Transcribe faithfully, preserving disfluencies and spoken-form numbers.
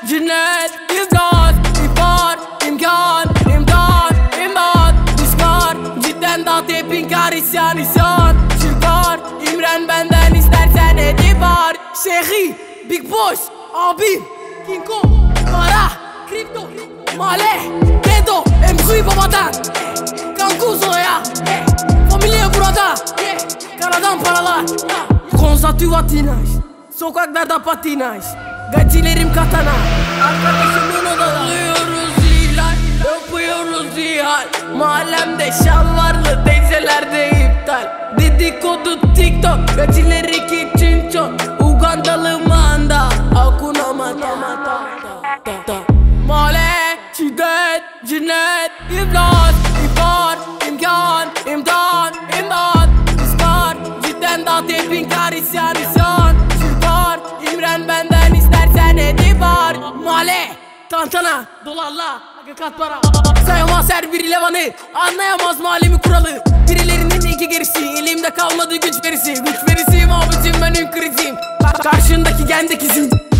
cinnet, imdat, ihbar, imkan, imdat, imdat, düşman, cidden dat hep inkar, isyan, isyan, çıkar, İmren benden istersen edibar. Şeyhi, Big Boss, abim, King Kong, para, kripto, male, dedo, emzuyu babadan, Kankuzo ya, familya burada, karadan paralar, konsantrüvatinaj, sokaklarda patinaj, gacilerim katana, arkadaşımın odada. Alıyoruz ihlal, yapıyoruz ihal, mahallemde şalvarlı, teyzelerde iptal, dedikodu TikTok, gacileri kitchen çok, Ugandalı manda, Hakuna Matata. Male, şiddet, cinnet, iflas, ihbar, imkan, imdan, imdat, iskar, cidden dat hep inkar, isyan, isyan, çıkar, İmren benden istersen edibar. Male, tantana, dolarla, hakikat para, sayamaz her biri levanı, anlayamaz mahallemi kuralı. Birilerinin iki gerisi, elimde kalmadı güç verisi, güç verisiyim abicim, benim krizim, karşındaki gendek izim.